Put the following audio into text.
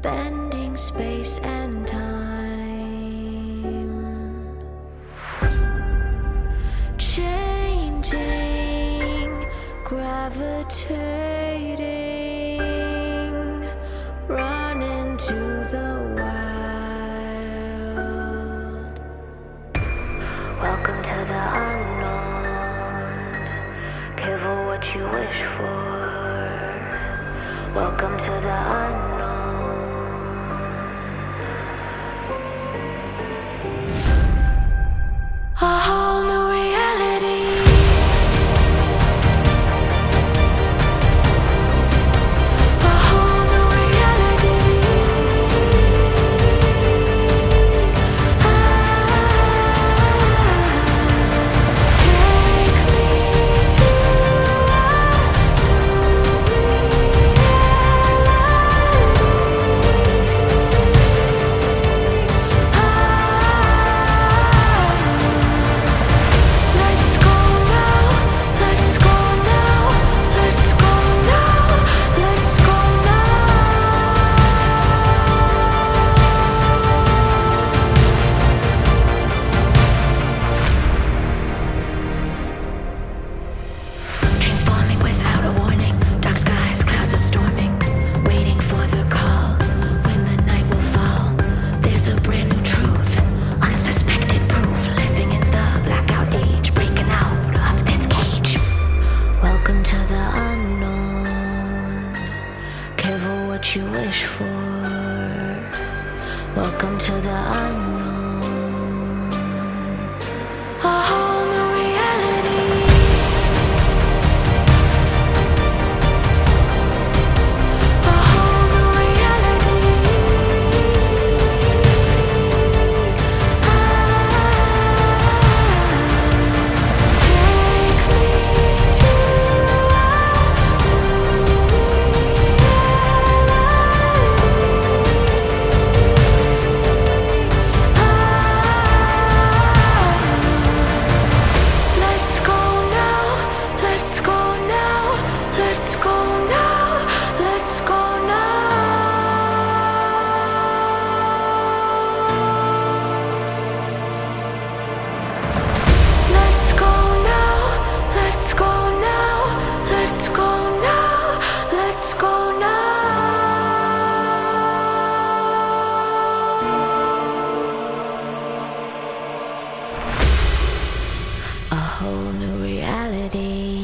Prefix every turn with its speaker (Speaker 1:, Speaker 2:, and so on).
Speaker 1: bending space and time, changing, gravitating, running to the wild. Welcome to the unknown. Careful what you wish for. Welcome to the unknown. A whole new reality. A whole new reality. Take me to a Let's go now, let's go now, let's go now, let's go Transforming without a warning, dark skies, clouds are storming, waiting for the call. When the night will fall, there's a brand new truth, unsuspected proof, living in the blackout age, breaking out of this cage. Welcome to the unknown. Careful what you wish for. Welcome to the unknown. A whole new reality. A whole new reality. Take me to a Let's go now, let's go now, let's go now, let's go now. Let's go now, let's go now, let's go now, let's go now. A whole new reality.